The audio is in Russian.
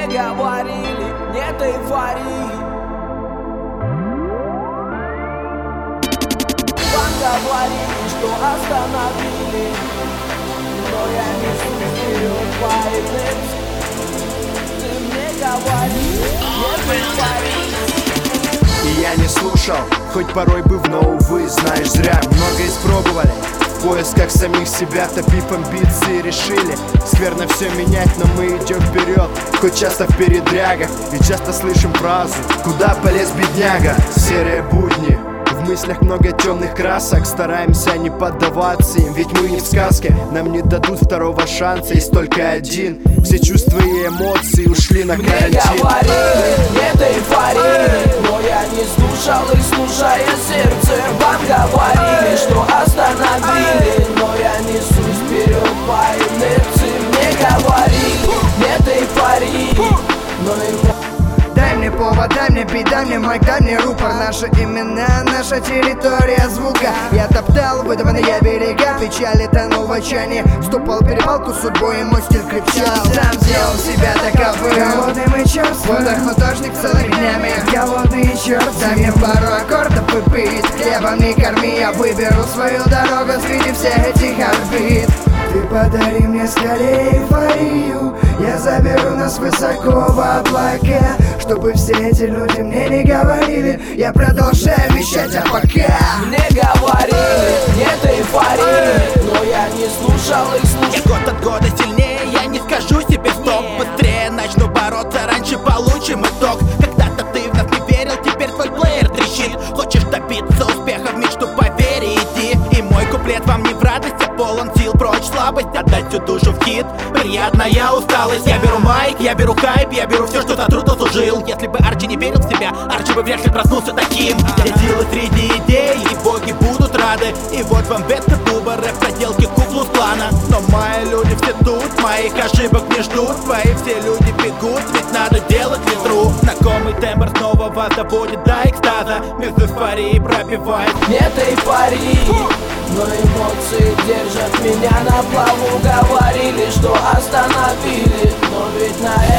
Мне говорили, нет эйфории. Вам говорили, что остановили, но я несусь вперед по инерции. Ты мне говорили, нет эйфории. И я не слушал, хоть порой быв, но увы, знаешь, зря. Много испробовали в поисках самих себя, топив амбиции, решили скверно все менять, но мы идем вперед, хоть часто в передрягах. И часто слышим фразу: куда полез бедняга? Серые будни, в мыслях много темных красок. Стараемся не поддаваться им, ведь мы не в сказке. Нам не дадут второго шанса, есть только один. Все чувства и эмоции ушли на карантин. Мне говорили, нет эйфории, но я не слушал их, слушая сердце. Вам говорили, что остановили, но я несусь вперед по инерции. Мне говорили, нет эйфории, но эйфория. Дай мне повод, дай мне бит, дай мне майк, дай мне рупор. Наши имена, наша территория звука. Я топтал выдуманные берега, печали тонул в отчаянии. Вступал в перепалку с судьбой, и мой стиль крепчал. Сам сделал себя таковым. Голодный мой черт, водах художник целыми днями. Голодный черт, дай мне пару аккордов выпить. Хлебом не корми, я выберу свою дорогу среди всех этих орбит. Ты подари мне скорее эйфорию, я заберу нас высоко в облака, чтобы все эти люди мне не говорили. Я продолжаю вещать, а пока мне говорили, нет эйфории, но я не слушал их, Я год от года сильнее, я не скажу себе стоп. Быстрее начну бороться, раньше получим итог. Когда-то ты в нас не верил, теперь твой плеер трещит. Хочешь добиться успеха в мечту, поверь и иди. И мой куплет вам не в радость, я полон сил, прочь слабость, отдать всю душу в хит. Приятная усталость. Я беру майк, я беру хайп, я беру все, что за труд заслужил. Если бы Арчи не верил в себя, Арчи бы вряд ли проснулся таким. Я сила среди идей, и боги будут рады. И вот вам бетка дуба, рэп проделки куклу с клана. Но мои люди все тут, моих ошибок не ждут. Твои все люди бегут, ведь надо делать ветру. Знакомый тембр снова вас доводит до экстаза. Между эйфорией пробивает. нет эйфории, но эмоции держат меня на плаву. Говорили, что остановили, но ведь на